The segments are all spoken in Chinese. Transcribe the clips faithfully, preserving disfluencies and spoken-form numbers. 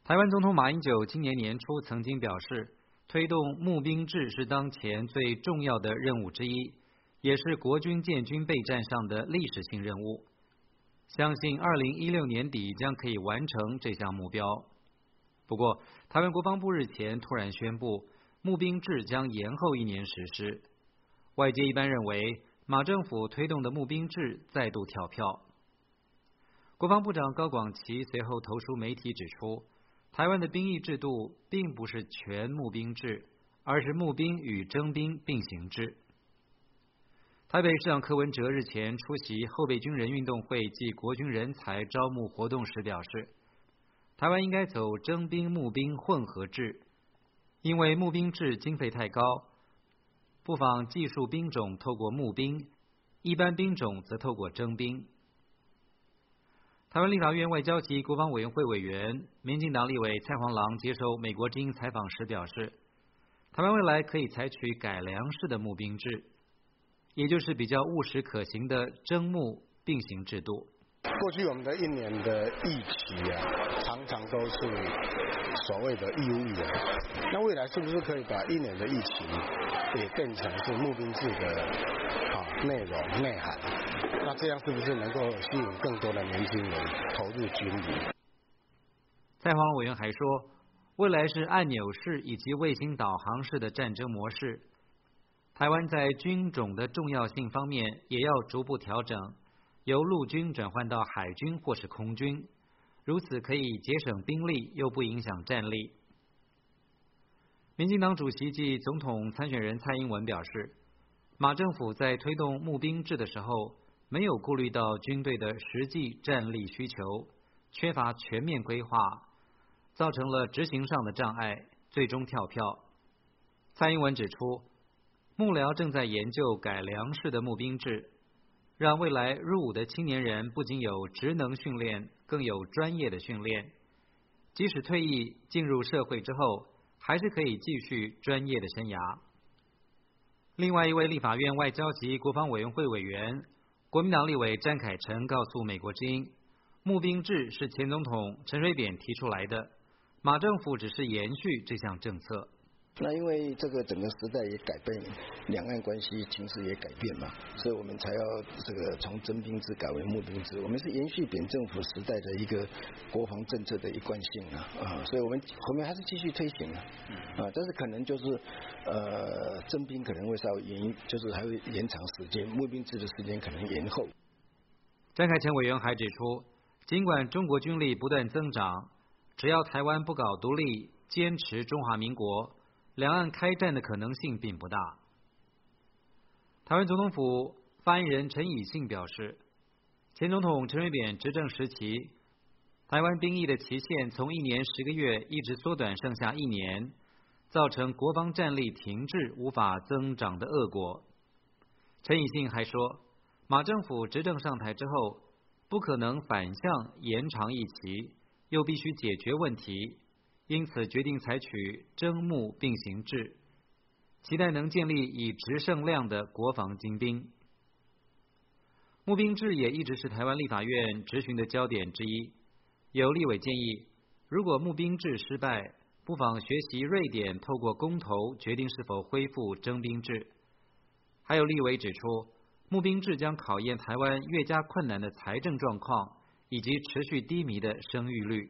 台湾总统马英九今年年初曾经表示，推动募兵制是当前最重要的任务之一，也是国军建军备战上的历史性任务。相信二零一六年底将可以完成这项目标。不过，台湾国防部日前突然宣布，募兵制将延后一年实施。外界一般认为，马政府推动的募兵制再度跳票。国防部长高广琪随后投书媒体指出，台湾的兵役制度并不是全募兵制，而是募兵与征兵并行制。台北市长柯文哲日前出席后备军人运动会暨国军人才招募活动时表示，台湾应该走征兵募兵混合制，因为募兵制经费太高，不妨技术兵种透过募兵，一般兵种则透过征兵。台湾立法院外交及国防委员会委员、民进党立委蔡黄郎接受美国之音采访时表示，台湾未来可以采取改良式的募兵制，也就是比较务实可行的征募并行制度。 过去我们的一年的役期啊，常常都是所谓的义务役员，那未来是不是可以把一年的役期也变成是募兵制的啊内容内涵？那这样是不是能够吸引更多的年轻人投入军旅？ 蔡黄委员还说，未来是按钮式以及卫星导航式的战争模式，台湾在军种的重要性方面也要逐步调整，由陆军转换到海军或是空军，如此可以节省兵力又不影响战力。民进党主席暨总统参选人蔡英文表示，马政府在推动募兵制的时候，没有顾虑到军队的实际战力需求，缺乏全面规划，造成了执行上的障碍，最终跳票。蔡英文指出，幕僚正在研究改良式的募兵制，让未来入伍的青年人不仅有职能训练，更有专业的训练，即使退役进入社会之后，还是可以继续专业的生涯。另外一位立法院外交及国防委员会委员、国民党立委詹凯成告诉美国之音，募兵制是前总统陈水扁提出来的，马政府只是延续这项政策。 那因为这个整个时代也改变，两岸关系情势也改变嘛，所以我们才要这个从征兵制改为募兵制。我们是延续扁政府时代的一个国防政策的一贯性啊，啊，所以我们后面还是继续推行啊，啊，但是可能就是呃征兵可能会稍微延，就是还会延长时间，募兵制的时间可能延后。 詹凯成委员还指出，尽管中国军力不断增长，只要台湾不搞独立，坚持中华民国，两岸开战的可能性并不大。台湾总统府发言人陈以信表示，前总统陈水扁执政时期，台湾兵役的期限从一年十个月一直缩短剩下一年，造成国防战力停滞无法增长的恶果。陈以信还说，马政府执政上台之后，不可能反向延长役期，又必须解决问题，因此决定采取征募并行制，期待能建立以质胜量的国防精兵。募兵制也一直是台湾立法院质询的焦点之一。有立委建议，如果募兵制失败，不妨学习瑞典透过公投决定是否恢复征兵制。还有立委指出，募兵制将考验台湾越加困难的财政状况以及持续低迷的生育率。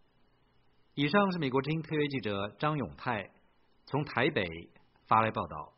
以上是美国之音特约记者张永泰从台北发来报道。